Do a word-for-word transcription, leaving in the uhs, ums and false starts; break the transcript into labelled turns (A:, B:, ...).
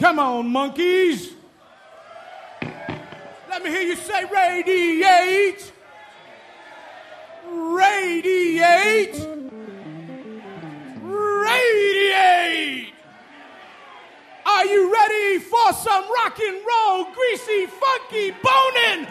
A: Come on, monkeys. Let me hear you say radiate. Radiate. Radiate. Are you ready for some rock and roll, greasy, funky, boning,